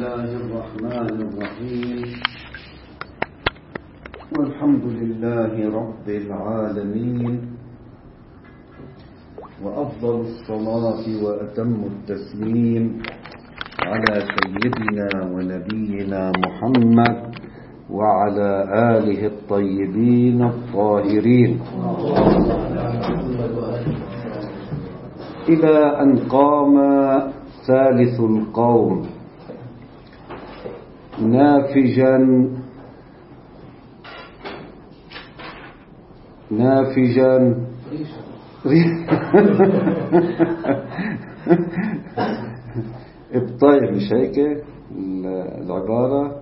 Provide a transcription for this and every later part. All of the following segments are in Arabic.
الله الرحمن الرحيم. والحمد لله رب العالمين، وأفضل الصلاة وأتم التسليم على سيدنا ونبينا محمد وعلى آله الطيبين الطاهرين، إلى أن قام ثالث القوم نافجا ابطيء مش هيك العبارة.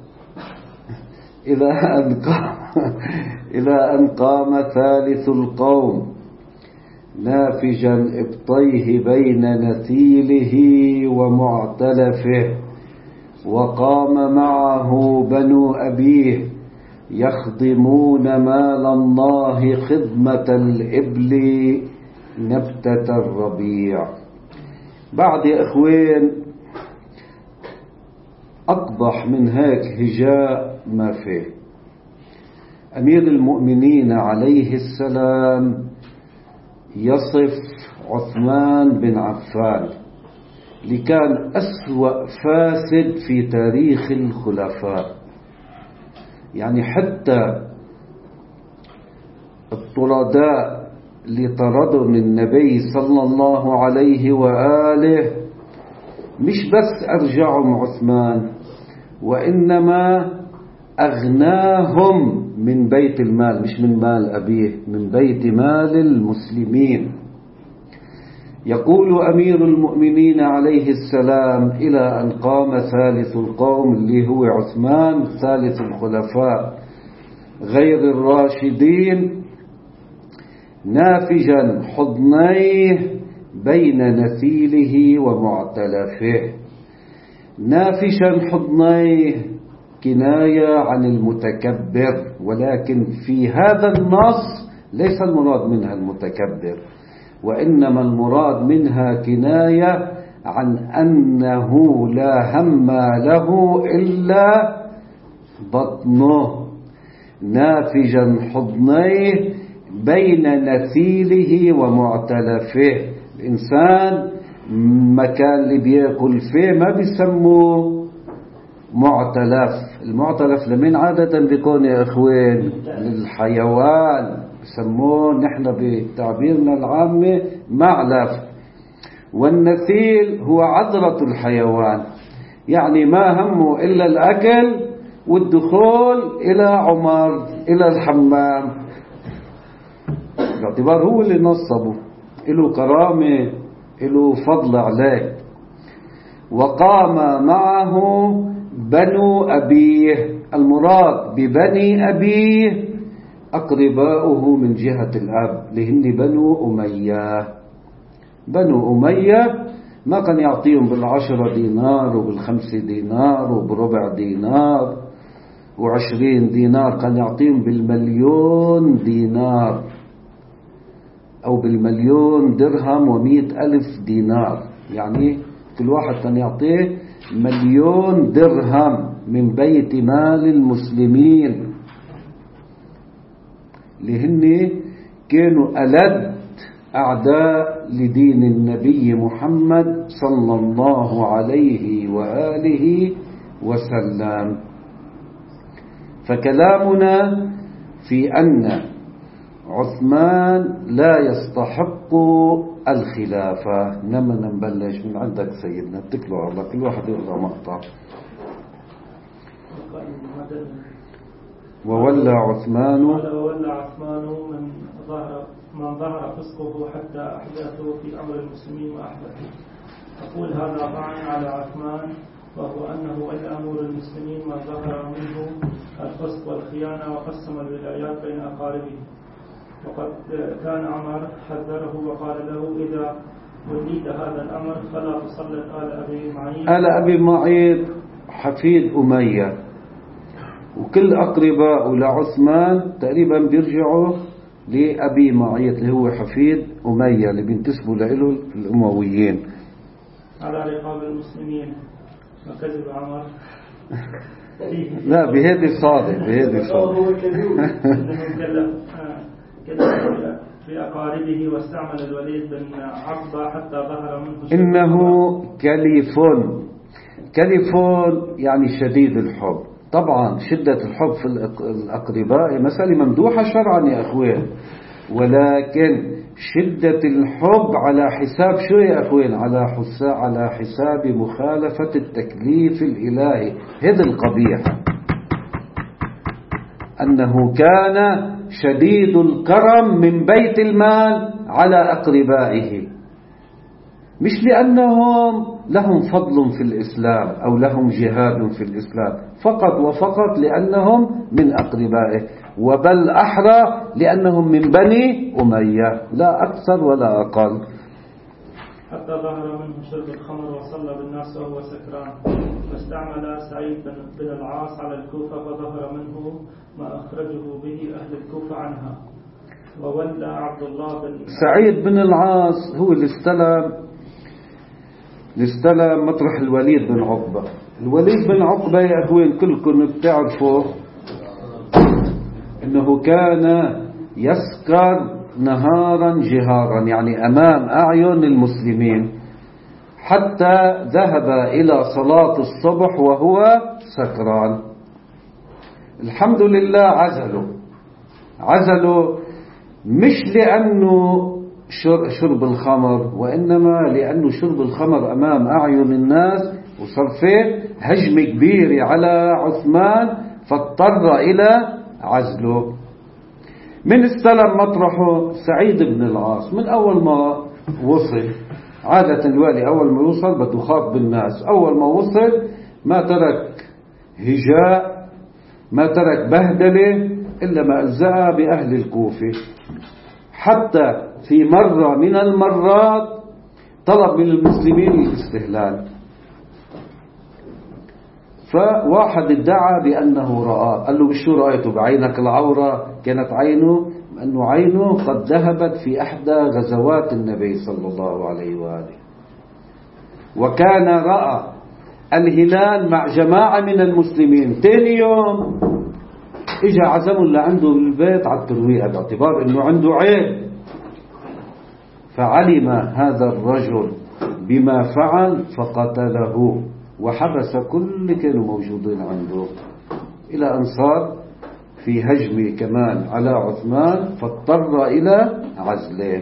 إلى أن قام ثالث القوم نافجا ابطيه بين نثيله ومعتلفه، وقام معه بنو أبيه يخدمون مال الله خدمة الإبل نبتة الربيع. بعد يا إخوين أقبح من هيك هجاء ما فيه. أمير المؤمنين عليه السلام يصف عثمان بن عفان اللي كان أسوأ فاسد في تاريخ الخلفاء. يعني حتى الطرداء اللي طردهم النبي صلى الله عليه وآله مش بس أرجعهم عثمان، وإنما أغناهم من بيت المال، مش من مال أبيه، من بيت مال المسلمين. يقول أمير المؤمنين عليه السلام: إلى أن قام ثالث القوم اللي هو عثمان ثالث الخلفاء غير الراشدين، نافجا حضنيه بين نثيله ومعتلفه. نافجا حضنيه كناية عن المتكبر، ولكن في هذا النص ليس المراد منها المتكبر، وإنما المراد منها كناية عن أنه لا هم له إلا بطنه. نافجا حضنيه بين نثيله ومعتلفه. الإنسان مكان اللي بيأكل فيه ما بيسموه معتلف. المعتلف لمن عادة بيكون يا إخوين؟ للحيوان، بيسموه نحن بتعبيرنا العامة معلف. والنثيل هو عذرة الحيوان، يعني ما همه إلا الأكل والدخول إلى عمر إلى الحمام، باعتبار هو اللي نصبه، له كرامة، له فضل عليه. وقام معه بنو أبيه. المراد ببني أبيه أقرباؤه من جهة الأب، لهن بنو أمية. بنو أمية ما كان يعطيهم بال10 دينار وبال5 دينار وبربع دينار و20 دينار، كان يعطيهم بالمليون دينار أو بالمليون درهم و100,000 دينار. يعني كل واحد كان يعطيه 1,000,000 درهم من بيت مال المسلمين، لهن كانوا ألد أعداء لدين النبي محمد صلى الله عليه وآله وسلم. فكلامنا في أن عثمان لا يستحق الخلافة. لما نبلش من عندك سيدنا، اتكلوا على الله، كل واحد يقرأ مقطع. وولى عثمان من ظهر فسقه حتى أحدثه في أمر المسلمين وأحدثه. أقول هذا طعن على عثمان، وهو أنه ولى أمور المسلمين من ظهر منه الفسق والخيانة وقسم الولايات بين أقاربه. وقد كان عمر حذره وقال له: إذا وليت هذا الأمر فلا تسلط آل أبي معيط حفيد أمية، وكل أقرباء لعثمان تقريبا بيرجعوا لأبي معيط اللي هو حفيد أمية اللي بينتسبوا له الأمويين. على رقاب المسلمين وكذب عمر لا بهذه صادق إنه كلف في أقاربه واستعمل الوليد بن عقبة حتى ظهر منه إنه كلف يعني شديد الحب. طبعا شدة الحب في الأقرباء مسألة ممدوحة شرعا يا أخوان، ولكن شدة الحب على حساب شو يا أخوان؟ على حساب مخالفة التكليف الإلهي. هذا القبيح أنه كان شديد الكرم من بيت المال على أقربائه، مش لأنهم لهم فضل في الإسلام أو لهم جهاد في الإسلام، فقط وفقط لأنهم من أقربائه، وبل أحرى لأنهم من بني أمية، لا أكثر ولا أقل. حتى ظهر منه شرب الخمر وصلى بالناس وهو سكران، فاستعمل سعيد بن العاص على الكوفة فظهر منه ما أخرجه به أهل الكوفة عنها. وولى عبد الله بن سعيد بن العاص هو اللي استلم مطرح الوليد بن عقبة. الوليد بن عقبة يا أخوين كلكم بتعرفوا إنه كان يسكر نهارا جهارا، يعني أمام أعين المسلمين، حتى ذهب إلى صلاة الصبح وهو سكران. الحمد لله عزلوا مش لأنه شرب الخمر، وإنما لأنه شرب الخمر أمام أعين الناس وصار فيه هجم كبير على عثمان، فاضطر إلى عزله. من استلم مطرحه سعيد بن العاص. من أول ما وصل، عادة الوالي أول ما يوصل بده يخاطب بالناس، أول ما وصل ما ترك هجاء، ما ترك بهدلة إلا ما ألزأ بأهل الكوفة. حتى في مرة من المرات طلب من المسلمين الاستهلال، فواحد ادعى بأنه رآه، قال له بشو رأيته؟ بعينك العورة؟ كانت عينه قد ذهبت في إحدى غزوات النبي صلى الله عليه وآله، وكان رأى الهلال مع جماعة من المسلمين. تاني يوم اجى عزمه اللي عنده بالبيت على الترويقة باعتبار انه عنده عيب، فعلم هذا الرجل بما فعل فقتله وحبس كل اللي كانوا موجودين عنده، إلى أن صار في هجم كمان على عثمان فاضطر إلى عزله.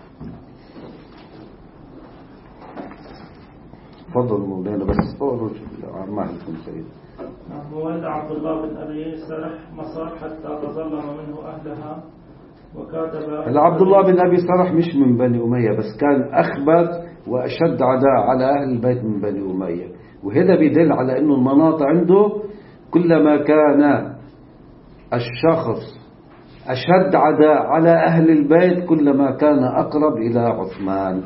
تفضل مولانا بس أورج ما لكم سيد. وولى عبد الله بن أبي سرح مصر حتى تظلم منه أهلها وكاتب. عبد الله بن أبي سرح مش من بني أمية، بس كان أخبث وأشد عداء على أهل البيت من بني أمية، وهذا بيدل على أنه المناطق عنده كلما كان الشخص أشد عداء على أهل البيت كلما كان أقرب إلى عثمان.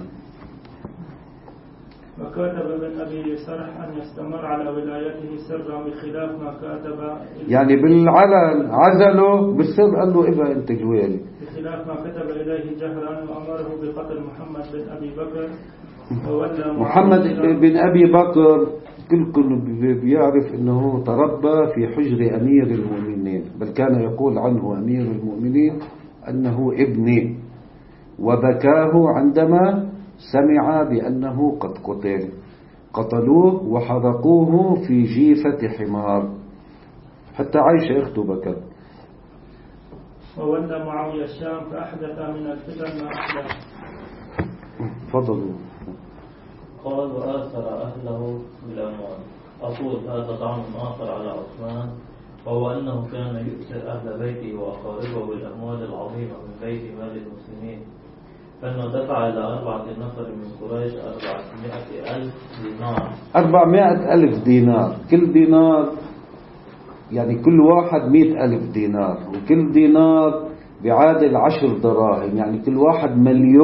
وكاتب ابن أبي سرح أن يستمر على ولايته سرا بخلاف ما كاتب، يعني بالعلن عزله، بالسر قال له إبا أنت جوالي، بخلاف ما كتب إليه جهرا وأمره بقتل محمد بن أبي بكر. وولى محمد بن أبي بكر كلكم بيعرف أنه تربى في حجر أمير المؤمنين، بل كان يقول عنه أمير المؤمنين أنه ابني، وبكاه عندما سمع بأنه قد قتلوه وحرقوه في جيفة حمار، حتى عائشة أخته بكت. وولى معاوية الشام فأحدث من الفتن ما أحدث. فضلوا. قال وآثر أهله بالأموال. أقول هذا طعن آخر على عثمان، وهو أنه كان يؤثر أهل بيته وأقاربه بالأموال العظيمة من بيت مال المسلمين، فإنه دفع إلى 4 نفر من قريش 400,000 دينار. 400,000 دينار، كل دينار يعني كل واحد 100,000 دينار، وكل دينار بيعادل 10 دراهم، يعني كل واحد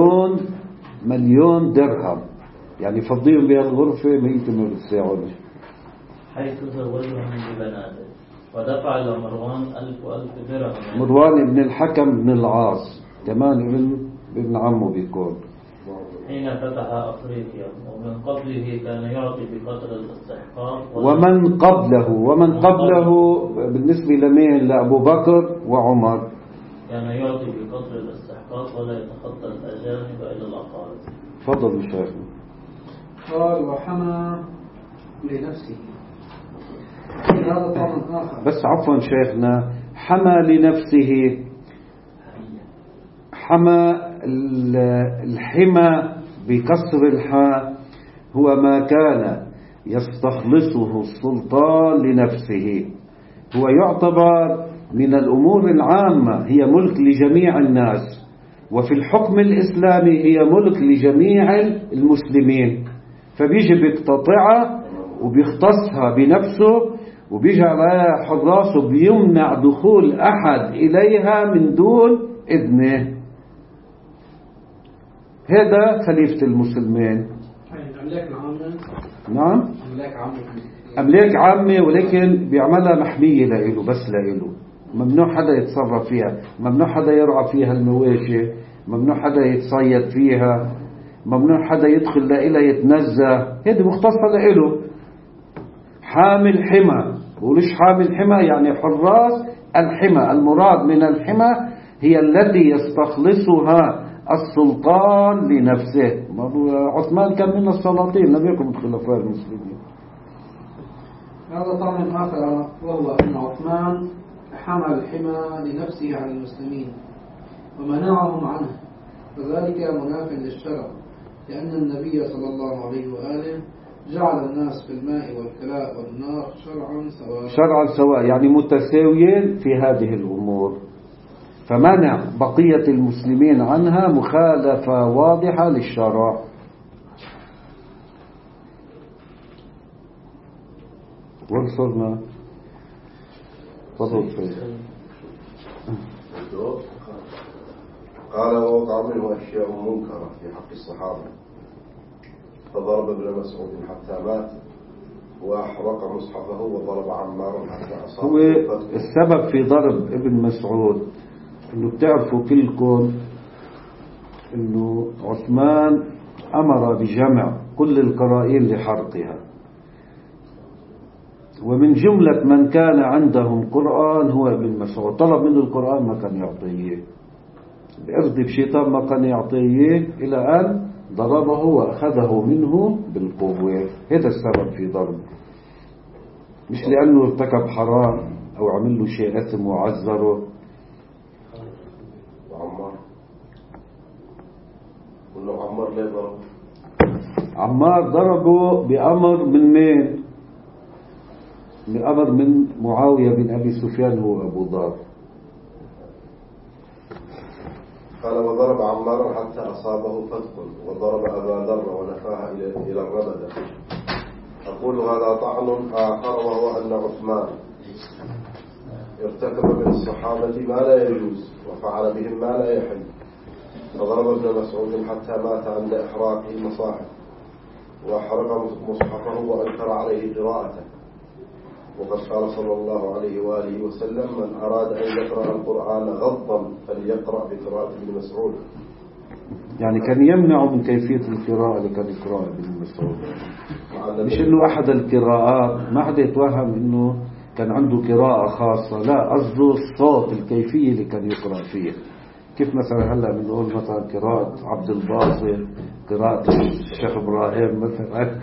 مليون درهم، يعني فضيهم بهالغرفة 100 من الساعة، حيث زوجهم ببناته. ودفع إلى مروان 1000 درهم. مروان بن الحكم بن العاص كمان ابن عمه بيكون. حين فتح أفريقيا، ومن قبله كان يعطي بقدر الاستحقاق. ومن قبله بالنسبة لمين؟ لأبو بكر وعمر. كان يعطي بقدر الاستحقاق ولا يتخطى الأجانب إلى الأقارب. تفضل شيخ. قال وحمى لنفسه. هذا طعم آخر. بس عفوا شيخنا، حمى لنفسه، حمى الحمى بكسر الحاء هو ما كان يستخلصه السلطان لنفسه، هو يعتبر من الأمور العامة، هي ملك لجميع الناس، وفي الحكم الإسلامي هي ملك لجميع المسلمين، فبيجي بيقتطعها وبيختصها بنفسه وبيجعل عليها حراسه، بيمنع دخول أحد إليها من دون إذنه. هذا خليفة المسلمين. نعم، أملاك عامة، ولكن بيعملها محمية لإله، بس لإله، ممنوع حدا يتصرف فيها، ممنوع حدا يرعى فيها المواشي، ممنوع حدا يتصيد فيها، ممنوع حدا يدخل لإلها يتنزه، هذه مختصة لإله. حامل حمى، وليش حامل حمى؟ يعني حراس الحمى. المراد من الحمى هي التي يستخلصها السلطان لنفسه. عثمان كان من السلاطين، لم يكن من خلفاء المسلمين. هذا طعم آخر، وهو أن عثمان حمى الحمى لنفسه على المسلمين ومنعهم عنه، وذلك مناف للشرع، لأن النبي صلى الله عليه وآله جعل الناس في الماء والكلاء والنار شرعا سواء، يعني متساويين في هذه الأمور، فمنع بقية المسلمين عنها مخالفة واضحة للشرع. وصلنا. تفضل سيد. قال ووقع منه أشياء منكرة في حق الصحابة، فضرب ابن مسعود حتى مات، وأحرق مصحفه، وضرب عمار حتى أصاب. هو السبب في ضرب ابن مسعود انه بتعرفوا كلكم انه عثمان امر بجمع كل القرائن لحرقها، ومن جملة من كان عندهم قرآن هو ابن مسعود. طلب منه القرآن ما كان يعطيه، بأرض بشيطان ما كان يعطيه، إلى أن ضربه وأخذه منه بالقوة. هذا السبب في ضربه، مش لأنه ارتكب حرام أو عمل له شيء أثم وعذره. وعمار قلنا عمار ليه ضرب؟ عمار ضربه بأمر من مين؟ بأمر من معاوية بن أبي سفيان هو أبو ضار. قال وضرب عمارا حتى أصابه فتق، وضرب أبا ذر ونفاها إلى الربدة. أقول هذا طعن آخر، وهو أن عثمان ارتكب من الصحابة ما لا يجوز وفعل بهم ما لا يحل، فضرب ابن مسعود حتى مات عند إحراقه المصاحف، وأحرق مصحفه وأنكر عليه قراءته. وقد قال صلى الله عليه وآله وسلم من أراد أن يقرأ القرآن غضا فليقرأ بقراءة ابن مسعود. يعني كان يمنع من كيفية القراءة اللي كان يقرأ ابن مسعود، مش إنه أحد القراءات، ما حدا يتوهم إنه كان عنده قراءة خاصة، لا، قصده الصوت، الكيفية اللي كان يقرأ فيها. كيف مثلا هلا بنقول مثلا قراءة عبد الباسط، قراءة الشيخ إبراهيم مثلا.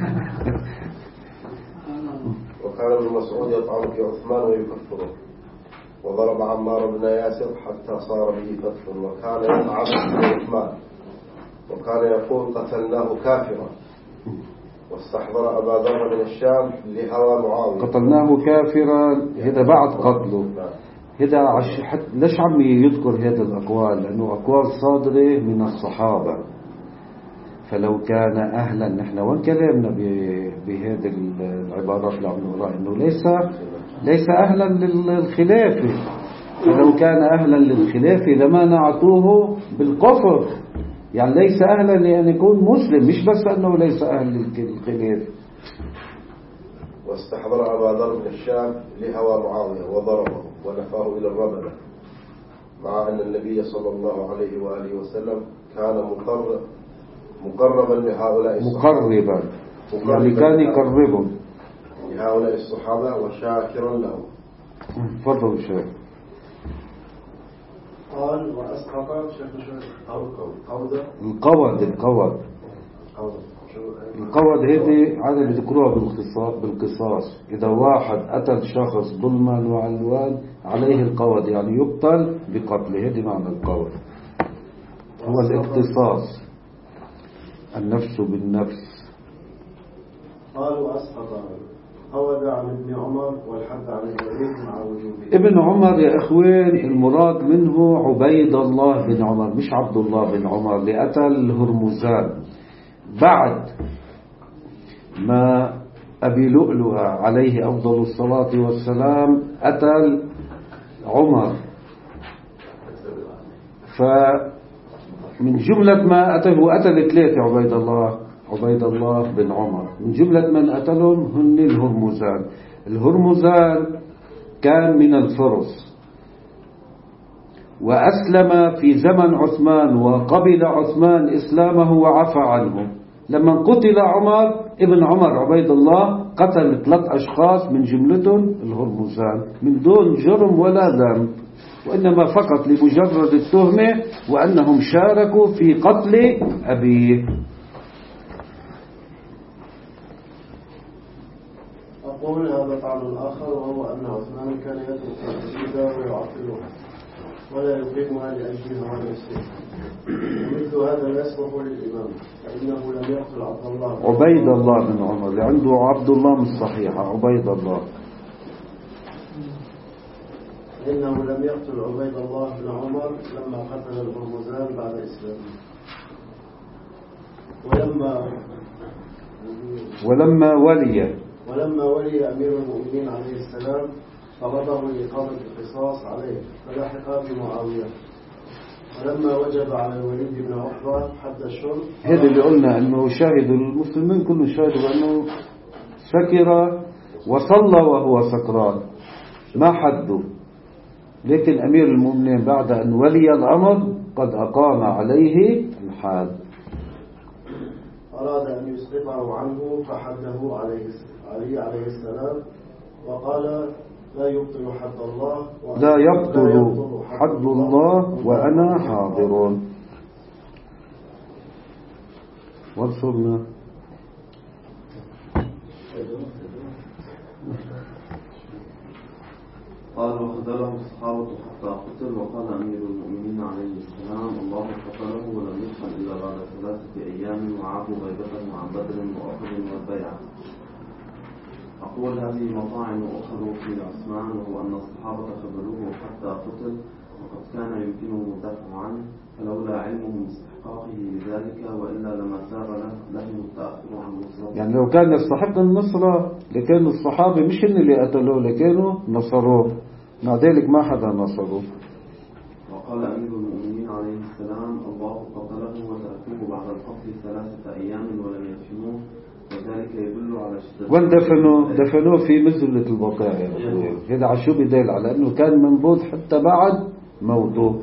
وكان ابن مسعود يطعن في عثمان ويكفره، وضرب عمار بن ياسر حتى صار به فتح، وكان يطعن في عثمان، وكان يقول قتلناه كافرا، واستحضر أبا ذر من الشام لهوى معاوية. قتلناه كافرا، هذا بعد قتله. هذا ليش عم يذكر هذا الأقوال؟ لأنه أقوال صادرة من الصحابة، فلو كان أهلا، نحن وين كلامنا بهذه العبارات اللي عم نقرأ إنه ليس أهلا للخلافة، فلو كان أهلا للخلافة لما نعطوه بالكفر، يعني ليس أهلا لأن يكون مسلم، مش بس أنه ليس أهل للخلافة. واستحضر أبا ذر من الشام لهوى معاوية وضربه ونفاه إلى الربدة، مع أن النبي صلى الله عليه وآله وسلم كان مقربا لهؤلاء مقربا يعني كان يقربهم لهؤلاء الصحابة وشاكرا لهم. تفضل شيخ. قال وأسقط القود هذه عادة بذكروها بالقصاص. إذا واحد قتل شخص ظلما وعلوان عليه القود، يعني يقتل بقتله. هذه معنى القود، هو الاقتصاص، النفس بالنفس. قالوا أسقط قود عن ابن عمر والحد عن الوليد مع وجوده. ابن عمر يا إخوان المراد منه عبيد الله بن عمر، مش عبد الله بن عمر، لقتل هرمزان بعد ما أبي لؤلؤ عليه أفضل الصلاة والسلام قتل عمر. فمن جملة ما قتل 3 عبيد الله بن عمر. من جملة من قتلهم هن الهرمزان. الهرمزان كان من الفرس وأسلم في زمن عثمان، وقبل عثمان إسلامه وعفى عنه. لما قتل عمر ابن عمر عبيد الله قتل 3 أشخاص من جملتهم الهرمزان من دون جرم ولا ذنب، وإنما فقط لمجرد التهمة وأنهم شاركوا في قتل أبيه. أقول هذا طعن آخر، وهو أن عثمان كان يترك العقيدة ويعطلها ولا يقيمها لأجل هوى نفسه، ومثل هذا لا يصلح للإمام، فإنه لم يقتل عبيد الله بن عمر، اللي عنده عبد الله مش صحيحة، عبيد الله. إنه لم يقتل عبيد الله بن عمر لما قتل الهرمزان بعد إسلامه. ولما ولي أمير المؤمنين عليه السلام قبضه لإقامة القصاص عليه فلحق بمعاوية. ولما وجب على الوليد بن عقبة حد الشرب، هذا اللي قلنا أنه شاهد المسلمين كلهم شاهدوا أنه سكر وصلى وهو سكران، ما حده. لكن أمير المؤمنين بعد أن ولي الأمر قد أقام عليه الحاد. أراد أن يسقطه عنه فحده عليه السلام وقال لا يبطل حد الله وأنا حاضر. وصلنا. قال وخذله الصحابة حتى قتل، وقال أمير المؤمنين عليه السلام الله قتله ولم يدخل إلا بعد 3 أيام وعابوا غيبته عن بدر وأحد والبيعة. أقول هذه مطاعن أخرى في عثمان، وهو أن الصحابة خذلوه حتى قتل، وقد كان يمكنه الدفع عنه فلولا علمهم باستحقاقه لذلك، وإلا لما سار لهم التأخر عن نصرته. يعني لو كان يستحق النصرة لكانوا الصحابة مش هن اللي قتلوه، لكانوا نصروه، مع ذلك ما حدا نصروه. وقال أمير المؤمنين عليه السلام الله قتله وتركوه بعد القتل 3 أيام ولم يدفنوه، وذلك يدل على شدة. وين دفنوه في مزلة البقاع. هذا عشو بدل على أنه كان منبوذ حتى بعد موته.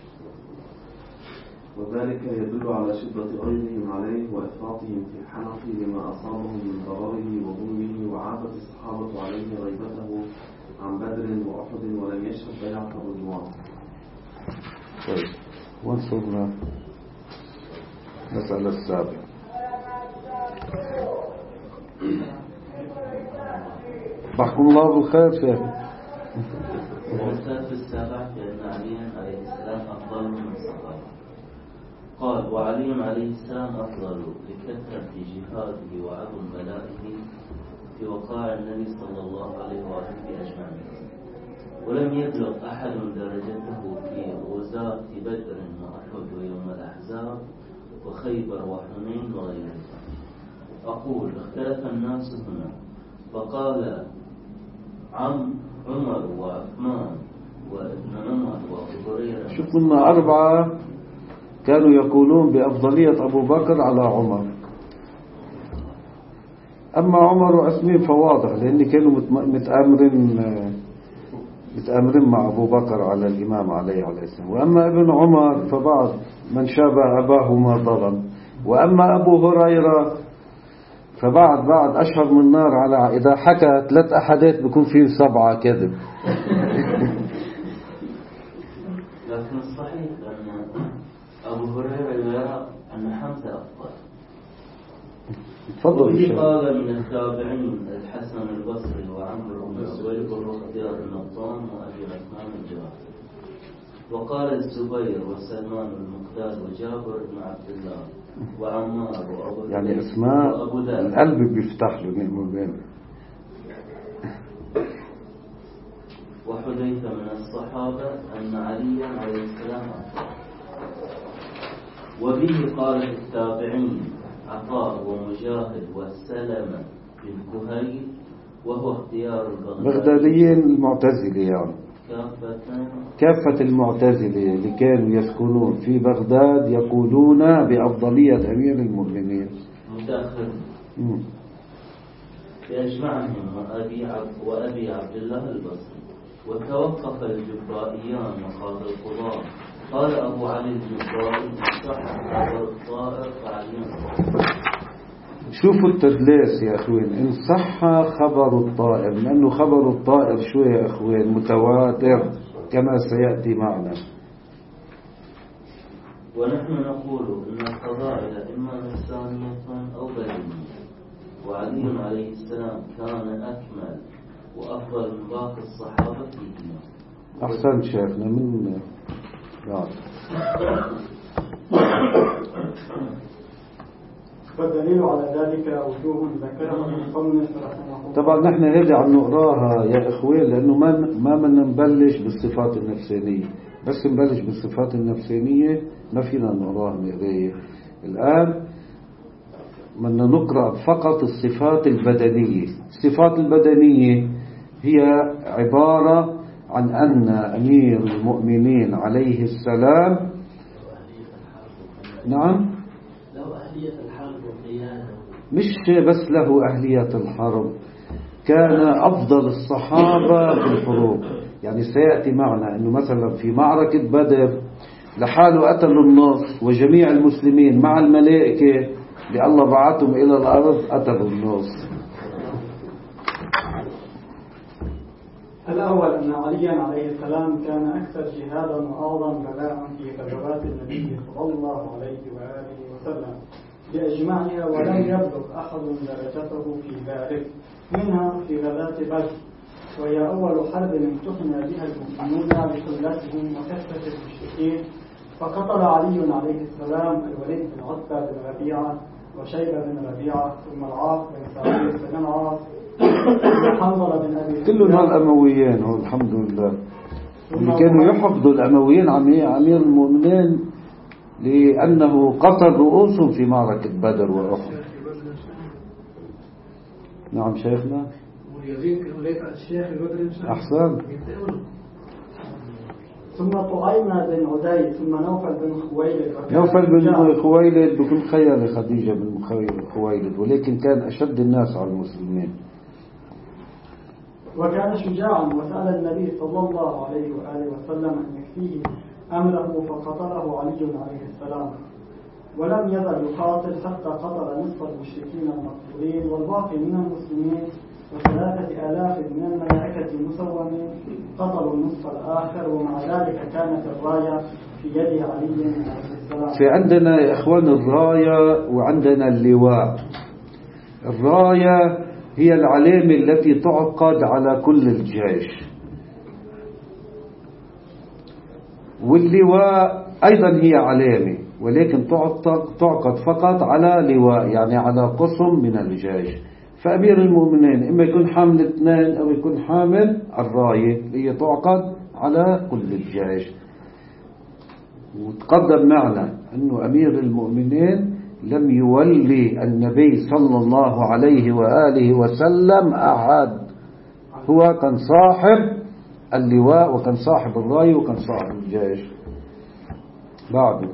وذلك يدل على شدة غيظهم عليه وإفراطهم في الحنق لما أصابهم من ضرره وظلمه، وعابت الصحابة عليه غيبته عن بدر وأحد ولم يشهد بيعة الرضوان. طيب وصلنا مسألة السابعة. بحكم الله بالخير شيخ. والمسألة السابعة بأن عليا عليه السلام أفضل من الصحابة. قال وعلي عليه السلام أفضل لكثرة جهاده وعظم بلائه في وقاع النبي صلى الله عليه وآله أجمعين، ولم يبلغ أحد درجته في غزاة بدر وأحد ويوم الأحزاب وخيبر وحنين وغيرها. أقول اختلف الناس هنا، فقال عمر وعثمان وابن عمر وأبو هريرة. شوف لنا 4 كانوا يقولون بأفضلية أبو بكر على عمر. أما عمر وعثمان فواضح، لأن كانوا متآمرين مع أبو بكر على الإمام عليه السلام. وأما ابن عمر فبعض من شابه أباه ما ظلم، وأما أبو هريرة فبعد أشهر من النار على إذا حكى 3 أحاديث بيكون فيه 7 كذب. لكن الصحيح أن أبو هريرة يرى أن حمزة أفضل. تفضل. وفي قال من التابعين الحسن البصري وعمرو بن عبيد واختيار النطان وأبي عثمان الجواد. وقال الزبير وسلمان المقداد وجابر بن عبد الله وعمار وأبو يعني اسماء القلب بيفتح له نعم بين. وحذيفة من الصحابة أن عليا عليه السلام أفضل. وبه قال التابعين عطاء ومجاهد وسلمة بن كهيل وهو اختيار البغداديين المعتزلة يعني كافة المعتزلة اللي كانوا يسكنون في بغداد يقولون بأفضلية أمير المؤمنين متأخر بأجمعهم وأبي عبد الله البصري. وتوقف الجبائيان وقال القضاء قال أبو علي الجبائي صح خبر الطائر فعليم. شوفوا التدليس يا أخوين، إن صح خبر الطائر، لأنه خبر الطائر شو يا أخوين متواتر كما سيأتي معنا. ونحن نقول إن الفضائل إما نفسانية أو بدنية، وعلي عليه السلام كان أكمل وأفضل من باقي الصحابة فيهما. أحسن شيخنا من والدليل على ذلك وجوه ذكرها المصنف رحمه الله. طبعا نحن هذه عم نقراها يا إخوين لأنه ما بدنا نبلش بالصفات النفسانية، بس نبلش بالصفات النفسانية ما فينا نقراها مقراية. الآن بدنا نقرأ فقط الصفات البدنية. الصفات البدنية هي عبارة عن أن أمير المؤمنين عليه السلام نعم مش بس له أهلية الحرب، كان أفضل الصحابة في الحروب. يعني سيأتي معنا أنه مثلا في معركة بدر لحاله قتلوا النص وجميع المسلمين مع الملائكة اللي الله بعثهم إلى الأرض قتلوا النص. الأول أن عليا عليه السلام كان أكثر جهادا وأعظم بلاء في غزوات النبي صلى الله عليه وآله وسلم بأجمعها، ولم يبلغ أحد درجته في ذلك، منها في غزاة بدر، وهي أول حرب امتحن بها المؤمنون بقلتهم وكثرة المشركين، فقتل علي عليه السلام الوليد بن عتبة بن ربيعة وشيبة بن ربيعة ثم العاص بن سعيد بن العاص وحنظلة بن أبي كلهم الأمويين والحمد لله اللي كانوا يحفظوا الأمويين أمير المؤمنين لأنه قتل رؤوسهم في معركة بدر وأحد. نعم شيخنا أحسن. ثم طعيمة بن عدي ثم نوفل بن خويلد. نوفل بن خويلد بكل خيال خديجة بن خويلد، ولكن كان أشد الناس على المسلمين. وكان شجاعا وسأل النبي صلى الله عليه وآله وسلم أن يكفيه أمره فقتله علي عليه السلام، ولم يزل يقاتل حتى قتل نصف المشركين المقتولين والباقي من المسلمين، و3,000 من الملائكة مسومين قتلوا النصف الآخر، ومع ذلك كانت الراية في يد علي عليه السلام. في عندنا يا إخوان الراية وعندنا اللواء. الراية هي العلامة التي تعقد على كل الجيش، واللواء أيضا هي علامة ولكن تعقد فقط على لواء، يعني على قسم من الجيش. فأمير المؤمنين إما يكون حامل 2 أو يكون حامل الراية اللي هي تعقد على كل الجيش. وتقدم معنا أنه أمير المؤمنين لم يولي النبي صلى الله عليه وآله وسلم أحد، هو كان صاحب اللواء وكان صاحب الراية وكان صاحب الجيش. بعده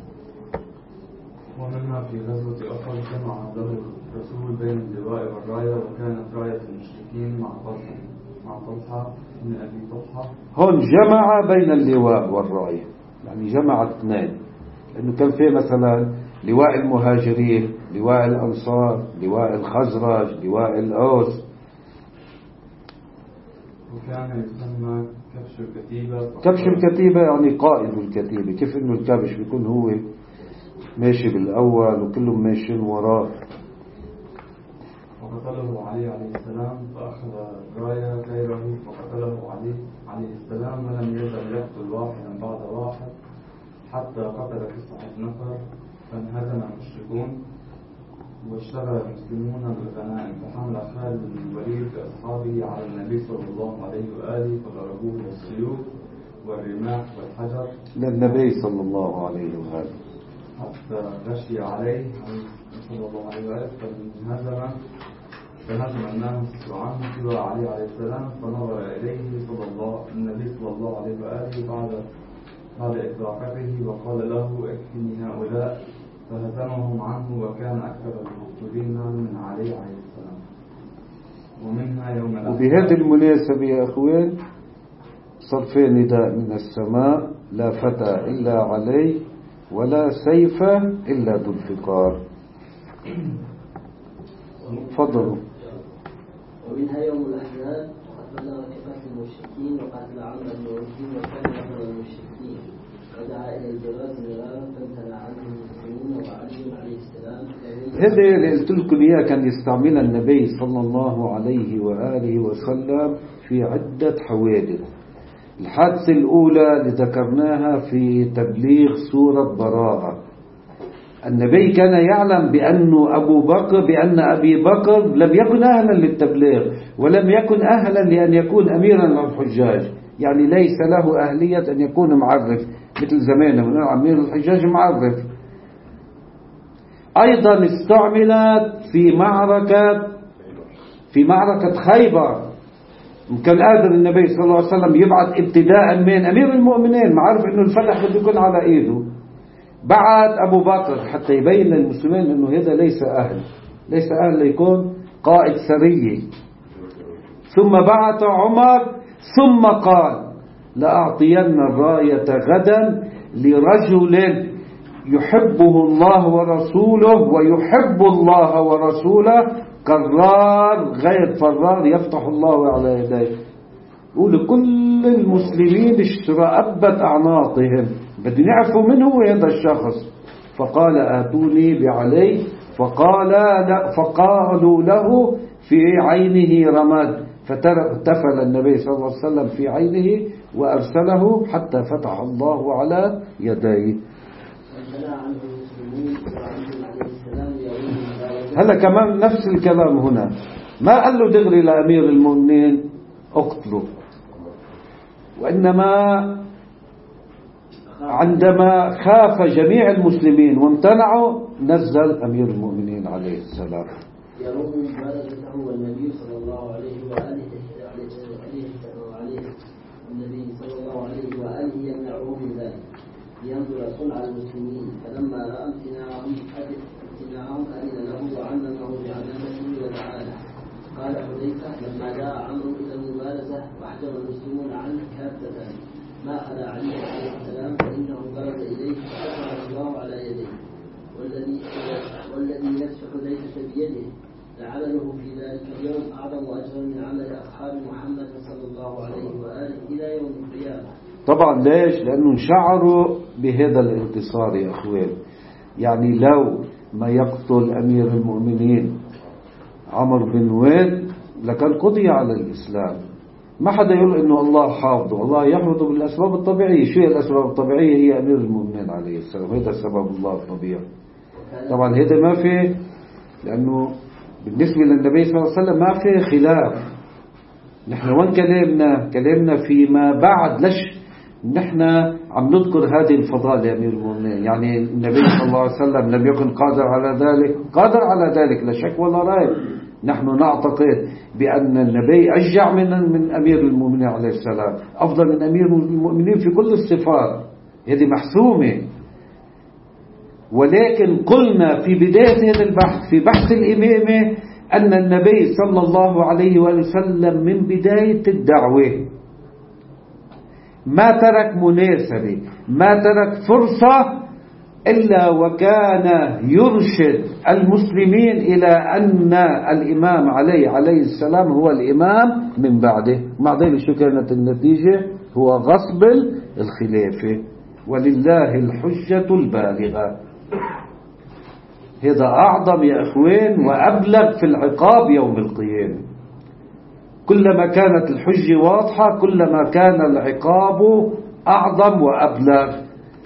ومنها في غزوة أحد جمع الرسول بين اللواء والراية، وكانت راية المشركين مع طلحة من أبي طلحة. هون جمع بين اللواء والراية، يعني جمع 2، لأنه كان في مثلا لواء المهاجرين، لواء الأنصار، لواء الخزرج، لواء الأوس. وكان يسمى كبش الكتيبة. كبش الكتيبة يعني قائد الكتيبة. كيف إنه الكبش بيكون هو ماشي بالأول وكلهم ماشيين وراه. فقتله علي عليه السلام فأخذ راية غيره فقتله علي عليه السلام ولم يزل يقتل واحدا بعد واحد حتى قتل 9 نفر فانهزم المشركون واشتغل المسلمون بالغنائم فحمل خالد بن الوليد بأصحابه على النبي صلى الله عليه وآله فضربوه بالسيوف والرماح والحجر للنبي صلى الله عليه وآله حتى غشي عليه صلى الله عليه وآله فنهزم الناس عنه سوى علي عليه السلام فنظر إليه النبي صلى الله عليه وآله بعد إطلاقته وقال له اكفني هؤلاء فهزمهم عنه وكان أكثر المقتولين من علي عليه السلام. ومنها يوم الأحد. وبهذه المناسبة يا أخوان صار في نداء من السماء: لا فتى إلا علي ولا سيف إلا ذو الفقار. تفضلوا. ومنها يوم الأحزاب وقتل قتل المشركين وقتل عمرو بن وهب وكان أكثر المشركين ودعا إلى الجواز مرارا فامتنع عنه المسلمون وعلي عليه السلام. هذا اللي قلت لكم إياه كان يستعملها النبي صلى الله عليه وآله وسلم في عدة حوادث. الحادثة الأولى اللي ذكرناها في تبليغ سورة براءة. النبي كان يعلم بأن أبي بكر لم يكن أهلا للتبليغ ولم يكن أهلا لأن يكون أميرا للحجاج، يعني ليس له أهلية أن يكون معرف مثل زمانه من أمير الحجاج معرف. أيضا استعملت في معركة خيبر. كان قادر النبي صلى الله عليه وسلم يبعث ابتداء من أمير المؤمنين، معرف أنه الفتح بده يكون على إيده، بعد أبو بكر حتى يبين للمسلمين أنه هذا ليس أهل ليكون قائد سرية. ثم بعث عمر ثم قال: لأعطين الراية غدا لرجل يحبه الله ورسوله ويحب الله ورسوله قرار غير فرار يفتح الله على يديه. ولكل المسلمين اشترأبت أعناقهم، بدهم يعرفوا من هو هذا الشخص. فقال: آتوني بعلي. فقالوا له في عينه رماد، فتفل النبي صلى الله عليه وسلم في عينه وأرسله حتى فتح الله على يديه. هلا كمان نفس الكلام هنا، ما قال له دغري لأمير المؤمنين اقتلوا، وإنما عندما خاف جميع المسلمين وامتنعوا نزل أمير المؤمنين عليه السلام. يروم مبارزته والنبي صلى الله عليه وآله النبي صلى الله عليه وآله يمنعه من ذلك لينظر صنع المسلمين، فلما رأى امتناعهم أذن له وعممه بعمامته ودعانه. قال حذيفة: لما جاء عمرو إلى المبارزة واحجر المسلمون عنه كافة ما خلا علي عليه السلام فإنه برز إليه فأثر الله على يديه، والذي نفس حذيفة بيده لعمله في ذلك اليوم أعظم أجرا من عمل أصحاب محمد صلى الله عليه وآله إلى يوم القيامة. طبعا ليش؟ لأنه شعروا بهذا الانتصار يا أخوان. يعني لو ما يقتل أمير المؤمنين عمرو بن ويد لكان قضي على الإسلام. ما حدا يقول إنه الله حافظه، الله يحفظه بالأسباب الطبيعية. شو هي الأسباب الطبيعية؟ هي أمير المؤمنين عليه السلام، هذا سبب الله الطبيعي. طبعا هذا ما فيه، لأنه بالنسبة للنبي صلى الله عليه وسلم ما فيه خلاف. نحن وين كلامنا فيما بعد. ليش نحن عم نذكر هذه الفضائل لأمير المؤمنين؟ يعني النبي صلى الله عليه وسلم لم يكن قادر على ذلك، قادر على ذلك لا شك ولا ريب. نحن نعتقد بأن النبي أشجع من أمير المؤمنين عليه السلام، أفضل من أمير المؤمنين في كل الصفات، هذه محسومة. ولكن قلنا في بداية هذا البحث، في بحث الإمامة، أن النبي صلى الله عليه وسلم من بداية الدعوة ما ترك مناسبة، ما ترك فرصة إلا وكان يرشد المسلمين إلى أن الإمام عليه السلام هو الإمام من بعده. بعدين شو كانت النتيجة؟ هو غصب الخلافة، ولله الحجة البالغة. هذا أعظم يا أخوين وأبلغ في العقاب يوم القيامة. كلما كانت الحجة واضحة كلما كان العقاب أعظم وأبلغ.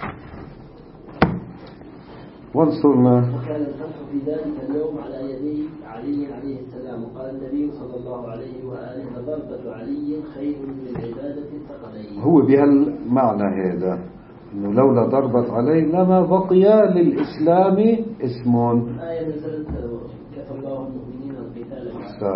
وانصرنا. وكان الفتح في ذلك اليوم على يدي علي عليه السلام، وقال النبي صلى الله عليه وآله: ضربة علي خير من عبادة الثقلين. هو بهالمعنى هذا إنه لولا ضربت عليه لما بقي للإسلام اسم. آية نزلت: كفى الله المؤمنين القتال.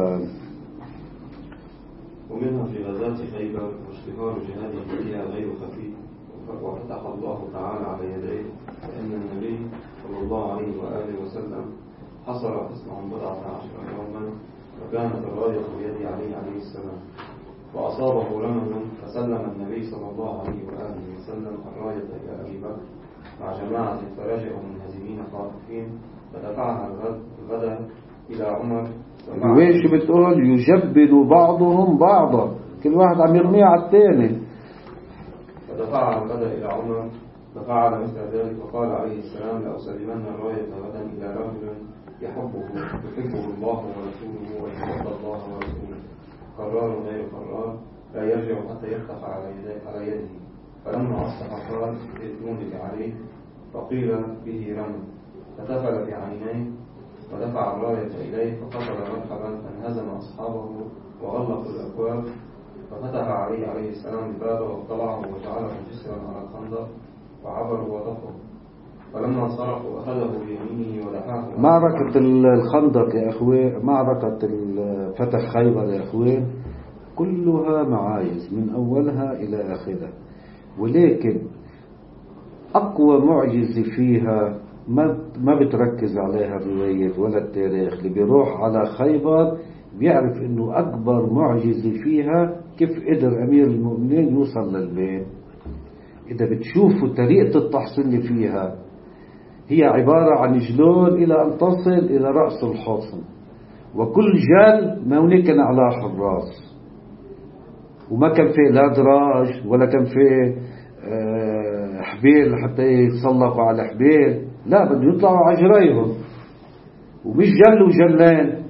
ومنها في غزاة خيبر واشتهار جهاده فيها غير خفي، وفتح الله تعالى على يديه، فإن النبي صلى الله عليه وآله وسلم حصر حصنهم 14 يوما، وكانت الراية بيد علي عليه السلام، وأصابه رمل، فسلم النبي صلى الله عليه وآله وسلم الراية إلى أبي بكر مع جماعة فرجعوا منهزمين خاطفين، فدفعها غدا إلى عمر. وين شو بتقول؟ يجبن بعضهم بعضا، كل واحد عم يرميه على الثاني. فدفعها غدا إلى عمر ففعل مثل ذلك، وقال عليه السلام: لأسلمن الراية غدا إلى رجل يحبه الله ورسوله ويحب الله ورسوله، قرار غير قرار لا يرجع حتى يفتح على يده. فلما أصبح قال: ائتوني عليه، فقيل به رمل، فتفل في عينيه ودفع الراية إليه، فقتل مرحبا، فانهزم أصحابه وغلقوا الأبواب، ففتح عليه السلام الباب واطلعه وجعله جسرا على الخندق، وعبروا وطفوا. فلما انصرفوا أخذه بيمينه ودفعه. معركة الخندق يا أخوي، معركة فتح خيبر يا أخوي، كلها معايز من أولها إلى آخرها، ولكن أقوى معجزة فيها ما بتركز عليها الروايات ولا التاريخ. اللي بيروح على خيبر بيعرف إنه أكبر معجزة فيها كيف قدر أمير المؤمنين يوصل للبيت. إذا بتشوفوا طريقة التحصين اللي فيها، هي عبارة عن جلول إلى أن تصل إلى رأس الحصن، وكل جل ما هناك كان على حراس، وما كان فيه لا دراج ولا كان فيه حبيل حتى يتسلقوا على حبيل، لا بده يطلعوا عجريهم، ومش جل وجلين،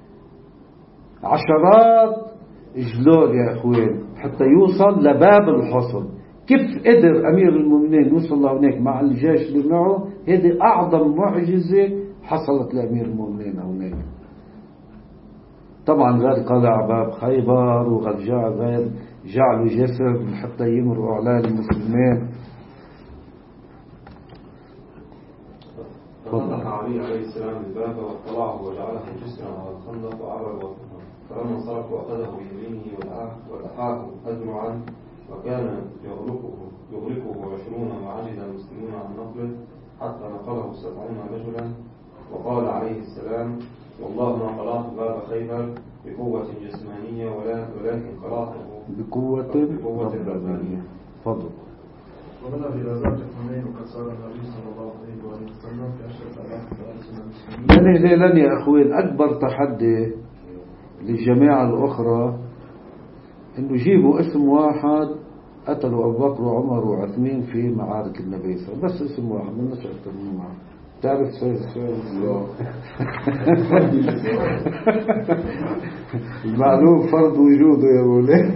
عشرات جلول يا أخوين حتى يوصل لباب الحصن. كيف قدر أمير المؤمنين يوصل لهناك مع الجيش اللي معه؟ هذه أعظم معجزة حصلت لأمير المؤمنين هناك. طبعا غير قلع باب خيبر، وغير جعلوا جسر حتى يمروا أعلى المسلمين. ففتح علي عليه السلام الباب واطلعه وجعله جسرا على الخندق وعبر وطفا. فلما انصرفوا أخذه بيمينه ودحاه أجمعا، وكان يغرقه 20، وعجز المسلمون عن نقله حتى نقله 70 رجلا. وقال عليه السلام: والله ما قلعت باب خيبر بقوة جسمانية ولكن قلعته بقوة ربانية. فضل. ومنها في غزاة حنين وقد صار النبي صلى الله عليه وسلم في 10,000 من المسلمين. لن يا أخوين، أكبر تحدي للجماعة الأخرى إنه يجيبوا اسم واحد قتلوا أبو بكر وعمر وعثمان في معارك النبي صلى الله عليه وسلم، بس اسم واحد من نشأ أكثر من معه. تعرف المعلوم فرض وجوده يا مولاي.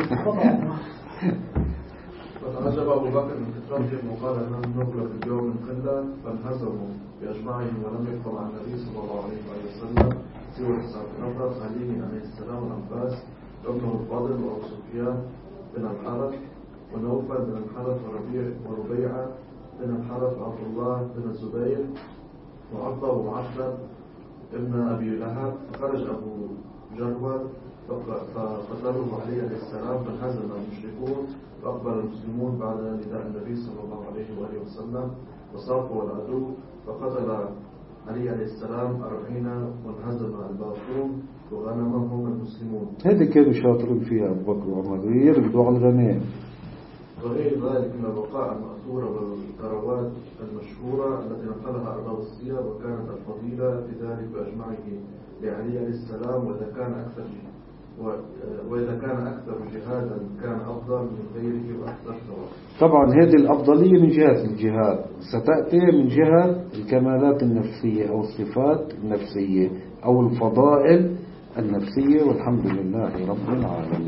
فتعجب أبو بكر من كثرتهم وقال: أنهم نغلب اليوم من قلة، فانهزموا بأجمعهم ولم يبقى مع النبي صلى الله عليه وسلم سوى 9 نفر: علي عليه السلام، العباس وابنه الفاضل، وأبو سفيان بن الحارث، ونوفل بن الحارث، وربيعة بن الحارث، وعبد الله بن الزبير، وعقبة ومعتب ابن أبي لهب. فخرج أبو جهوة فقتله علي عليه السلام، فانهزم المشركون، فأقبل المسلمون بعد نداء النبي صلى الله عليه وآله وسلم، وصافوا العدو، فقتل علي عليه السلام 40، وانهزم الباقون وغنمهم المسلمون. هذه كانوا شاطرين فيها أبو بكر وعمر، يرقدوا على الغنائم. وغير ذلك من البقاء المأثورة والثروات المشهورة التي نقلها أرباب السير، وكانت الفضيلة في ذلك بأجمعه لعلي عليه السلام، وإذا كان أكثر جهادا كان أفضل من غيره وأكثر ثواب. طبعا هذه الأفضلية من جهة الجهاد، ستأتي من جهة الكمالات النفسية أو الصفات النفسية أو الفضائل النفسية، والحمد لله رب العالمين.